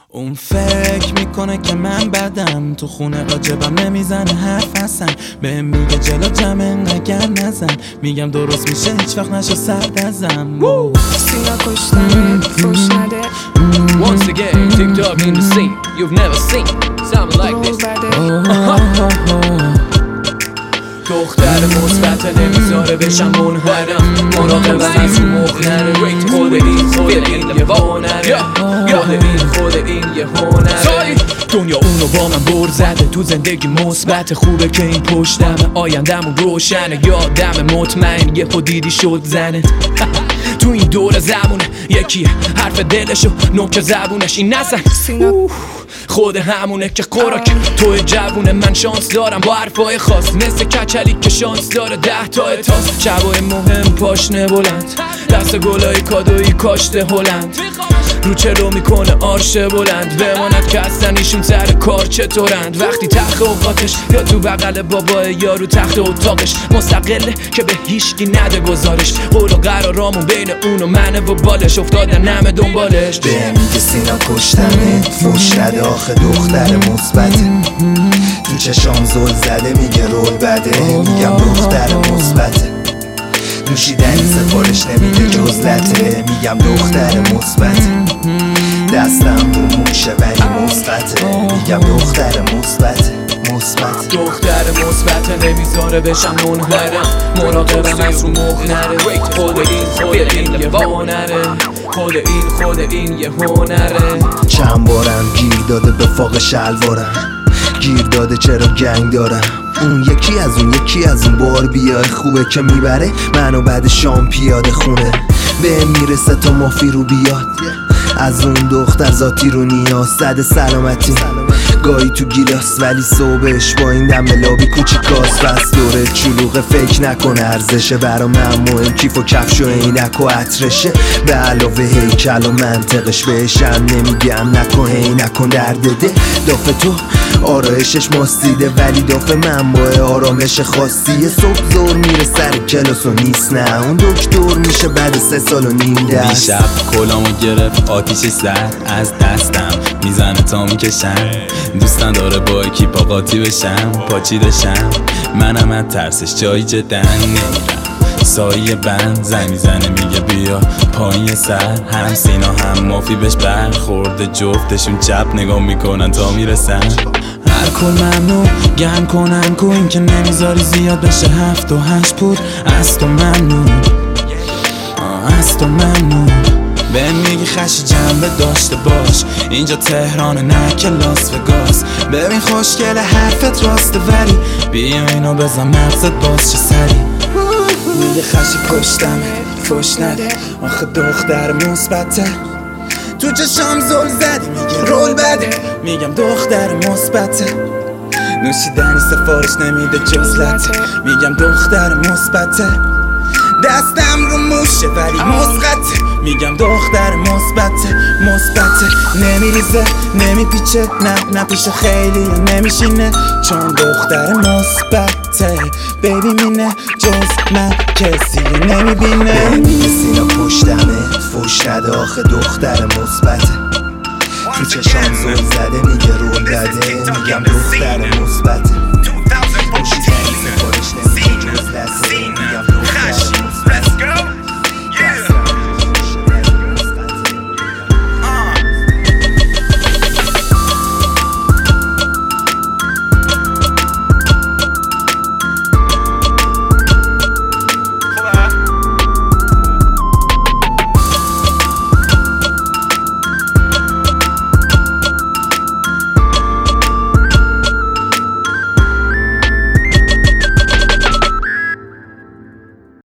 اون فکر میکنه که من بدم، تو خونه راجبم نمیزنه حرف هستن، بهم میگه جلو جمع انقدر نزن، میگم درست میشه هیچ وقت نشو سرد ازم. سینا کشتنه فوش نده. Once again, TikTok in the scene you've never seen something like this. دختر مثبت نمیذاره بشم منحرم، مراقبم از اون مخ نره، خود این یه هنره، خود این یه هنره. دنیا اونو با من بر زده، تو زندگی مثبت خوبه که این پشتمه، آیندمون روشنه، یادم مطمئن یه خودیدی شد زنت. تو این دور زمونه یکیه حرف دلشو نوک زبونش این نزن، خود همونه که خوراک تو جوونه. من شانس دارم با حرفای خاص، مثل کچلی که شانس داره 10 تا تاس. شبای مهم پاشنه بلند، دست گلای کادویی کاشته هلند، رو چرا میکنه آرشه بلند، بماند که اصلا ایشون سر کار چطورند. وقتی تخت اوقاتش یا تو بغل بابای یا رو تخت اتاقش، مستقله که به هیچکی نده گزارش، قول و قرارامون بین اون و منه و بالش، افتادن همه دنبالش. به میگه سینا کشتنه فوش نده، آخه دختر مثبته، تو چشام زل زده میگه رول بده، میگم دختر مثبته، نوشیدنی سفارش نمیده جز لته، میگم دختر مثبته، دستم رو موشه ولی مثبته، میگم دختر مثبته. دختر مثبت نمیذاره بشم منحرم، مراقبم از رو مخ نره، خود این یه هنره، خود این یه هنره. چند بارم گیر داده به فاق شلوارم، گیر داده چرا گنگ دارم، اون یکی از اون بار بیای خوبه که میبره منو بعد شام پیاده خونه، به میرسه تا مافی رو بیاد، از اون دختر ذاتی رو نیاز زده سلامتی، گاهی تو گیلاس ولی صبحش با این دم لابی کوچیکاست، بس دوره چلوغه فکر نکنه ارزشه، برا من مهم کیف و کفش و عینک و عطرشه، به علاوه هیکل و منطقش، بهشم نمیگم نکن هی نکن درده، دافه تو آرایشش ماستیده ولی دافه من با آرامش خاصیه، صبح زور میره سر کلاس و نیست نه اون دکتر میشه بعد 3 سال و نیم دست. دیشب کلامو گرفت آتیشش زد از دستم، میزنه تا میکشم، دوستان داره با اکیپا قاطی بشم، پاچیدشم، منم از ترسش جایی جدا نمیرم، سایه بند زنگ میزنه میگه بیا پایین سر، هم سینا هم مافی بهش برخورده، جفتشون چپ نگاه میکنن تا میرسن، هر کل ممنون گم کنم کو این که نمیذاری زیاد بشه 7 و 8 پور، از تو ممنون از تو ممنون، بهم میگی خشی جنبه داشته باش، اینجا تهرانه نه که لاس وگاس، ببین خوشگل حرفت راسته ولی بیا اینو بزن مغزت باز چه سری، میگه خشی کشتمه فوش نده، آخه دختر مثبته، تو چشام زل زدی میگه رول بده، میگم دختر مثبته، نوشیدنی سفارش نمیده جز لته، میگم دختر مثبته، دستم رو موشه ولی مسقطه، میگم دختر مثبته، نمیریزه نمیپیچه نه پیشه خیلی نمیشینه، چون دختر مثبته، بیبی مینه جز من کسی نمیبینه. میگه سینا پشتمه فوش نده، آخه دختر مثبته، تو چشام زل زده میگه رول بده، میگم دختر مثبته، نوشیدنی سفارش نمیده جز لته، میگم